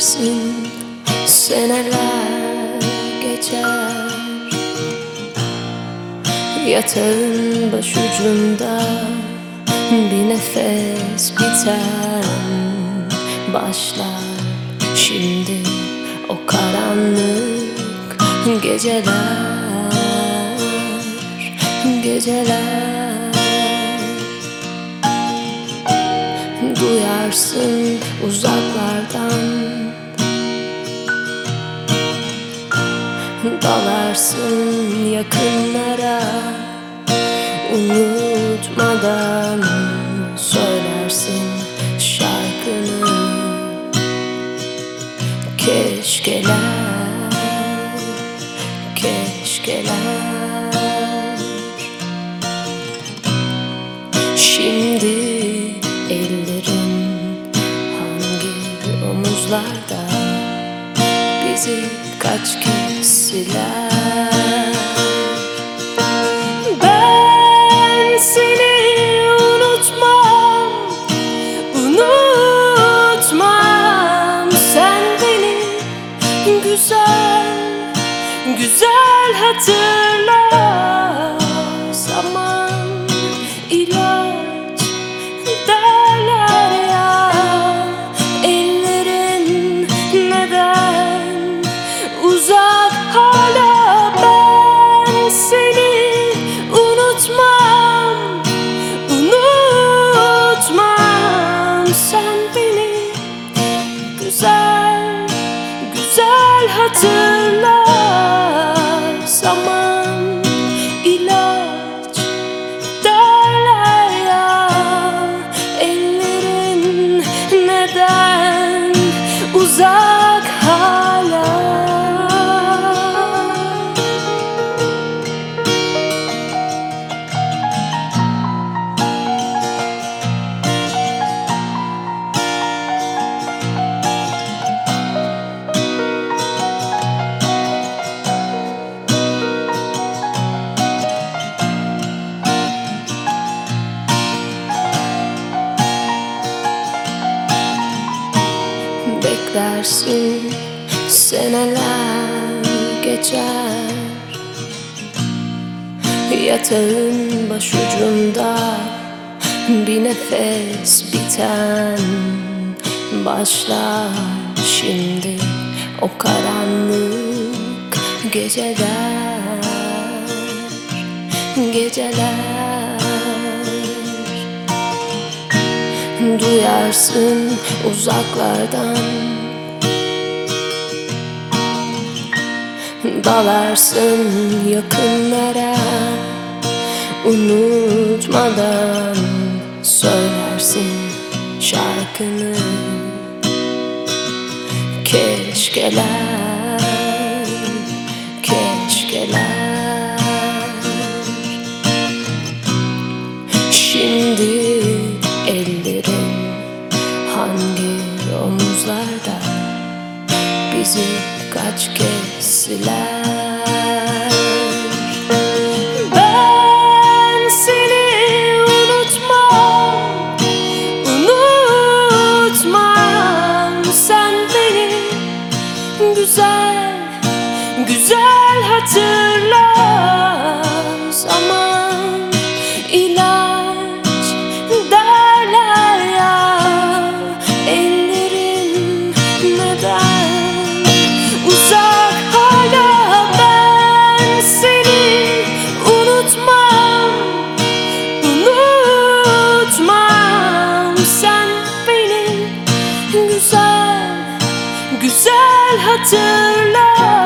Beklersin, seneler geçer. Yatağın başucunda bir nefes biten başlar. Şimdi o karanlık geceler, geceler. Duyarsın uzaklardan, dalarsın yakınlara. Unutmadan söylersin şarkını. Keşkeler, keşkeler. Şimdi ellerin hangi omuzlarda, bizi kaç kez siler? Ben seni unutmam, unutmam. Sen beni güzel, güzel hatırla. Zaman ilaç derler ya. Ellerin neden uzak hala? Ben seni unutmam, unutmam. Sen beni güzel, güzel hatırla. Zaman ilaç derler ya. Ellerin neden uzak hala? Beklersin, seneler geçer. Yatağın başucunda bir nefes biten başlar. Şimdi o karanlık geceler, geceler. Duyarsın uzaklardan, dalarsın yakınlara. Unutmadan söylersin şarkını. Keşkeler, keşkeler. Şimdi ellerin hangi omuzlarda, bizi kaç kez siler? Ben seni unutmam, unutmam. Sen beni güzel, güzel hatırla. Zaman ilaç derler ya. Ellerin neden uzak hala? Ben seni unutmam, unutmam. Sen beni güzel, güzel hatırla.